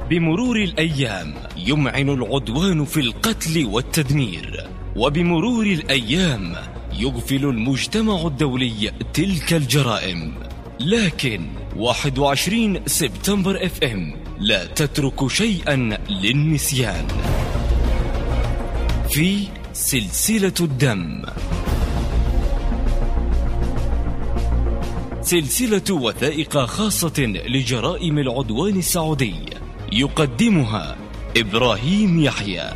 بمرور الأيام يمعن العدوان في القتل والتدمير، وبمرور الأيام يغفل المجتمع الدولي تلك الجرائم. لكن 21 سبتمبر FM لا تترك شيئا للنسيان. في سلسلة الدم، سلسلة وثائق خاصة لجرائم العدوان السعودي، يقدمها إبراهيم يحيى.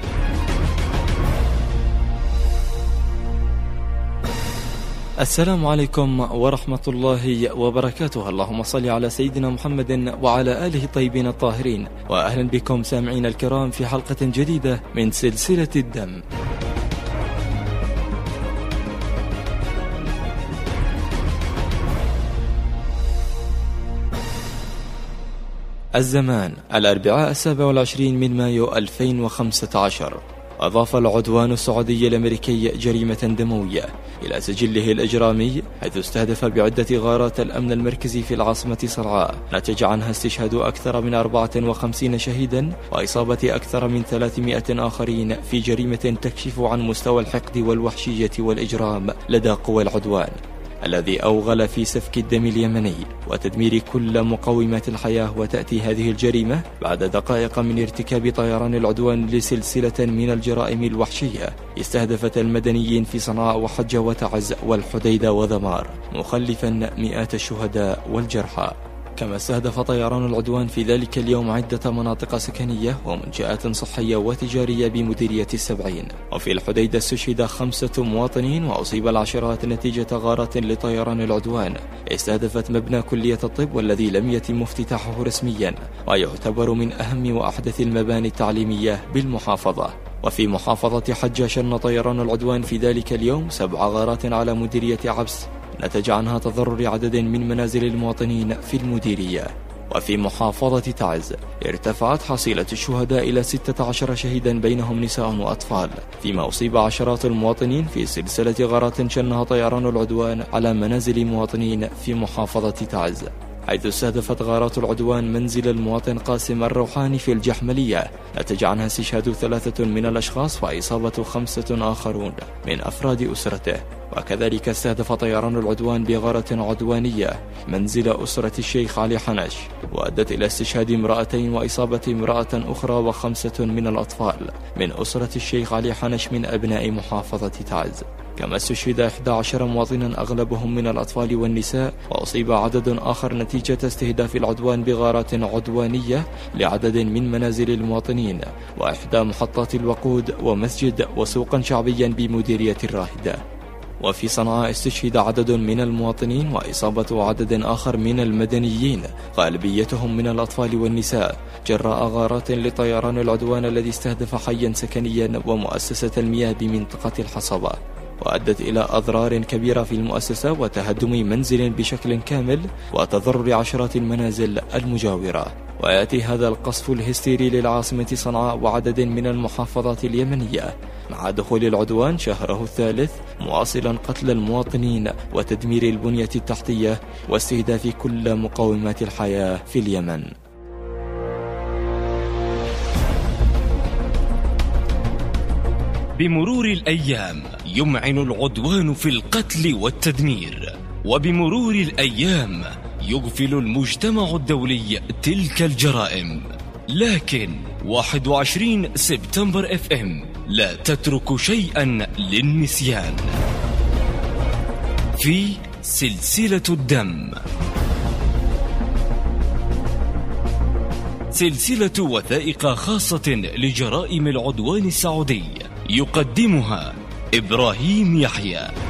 السلام عليكم ورحمة الله وبركاته. اللهم صل على سيدنا محمد وعلى آله الطيبين الطاهرين، وأهلا بكم سامعين الكرام في حلقة جديدة من سلسلة الدم. الزمان الأربعاء 27 من مايو 2015. أضاف العدوان السعودي الأمريكي جريمة دموية إلى سجله الإجرامي، حيث استهدف بعدة غارات الأمن المركزي في العاصمة صنعاء، نتج عنها استشهاد أكثر من 54 شهيدا وإصابة أكثر من 300 آخرين في جريمة تكشف عن مستوى الحقد والوحشية والإجرام لدى قوى العدوان الذي أوغل في سفك الدم اليمني وتدمير كل مقومات الحياة. وتأتي هذه الجريمة بعد دقائق من ارتكاب طيران العدوان لسلسلة من الجرائم الوحشية استهدفت المدنيين في صنعاء وحجة وتعز والحديدة وذمار، مخلفا مئات الشهداء والجرحى. كما استهدف طيران العدوان في ذلك اليوم عدة مناطق سكنية ومنشآت صحية وتجارية بمديرية السبعين. وفي الحديدة استشهد 5 مواطنين وأصيب العشرات نتيجة غارات لطيران العدوان استهدفت مبنى كلية الطب، والذي لم يتم افتتاحه رسميا ويعتبر من أهم وأحدث المباني التعليمية بالمحافظة. وفي محافظة حجة شن طيران العدوان في ذلك اليوم 7 غارات على مديرية عبس، نتج عنها تضرر عدد من منازل المواطنين في المديرية. وفي محافظة تعز ارتفعت حصيلة الشهداء إلى 16 شهيدا بينهم نساء وأطفال، فيما أصيب عشرات المواطنين في سلسلة غارات شنها طيران العدوان على منازل مواطنين في محافظة تعز، حيث استهدفت غارات العدوان منزل المواطن قاسم الروحاني في الجحملية، نتج عنها استشهاد 3 من الأشخاص وإصابة 5 آخرون من أفراد أسرته. وكذلك استهدف طيران العدوان بغارة عدوانية منزل أسرة الشيخ علي حنش، وأدت إلى استشهاد 2 وإصابة 2 أخرى و5 من الأطفال من أسرة الشيخ علي حنش من أبناء محافظة تعز. كما استشهد 11 مواطنا أغلبهم من الأطفال والنساء، وأصيب عدد آخر نتيجة استهداف العدوان بغارات عدوانية لعدد من منازل المواطنين وإحدى محطات الوقود ومسجد وسوقا شعبيا بمديرية الراهدة. وفي صنعاء استشهد عدد من المواطنين وإصابة عدد آخر من المدنيين غالبيتهم من الأطفال والنساء جراء غارات لطيران العدوان الذي استهدف حيا سكنيا ومؤسسة المياه بمنطقة الحصبة، وأدت إلى أضرار كبيرة في المؤسسة وتهدم منزل بشكل كامل وتضرر عشرات المنازل المجاورة. ويأتي هذا القصف الهستيري للعاصمة صنعاء وعدد من المحافظات اليمنية مع دخول العدوان شهره الثالث، مواصلا قتل المواطنين وتدمير البنية التحتية واستهداف كل مقومات الحياة في اليمن. بمرور الأيام يمعن العدوان في القتل والتدمير، وبمرور الأيام يغفل المجتمع الدولي تلك الجرائم. لكن 21 سبتمبر FM لا تترك شيئا للنسيان. في سلسلة الدم، سلسلة وثائق خاصة لجرائم العدوان السعودي، يقدمها إبراهيم يحيى.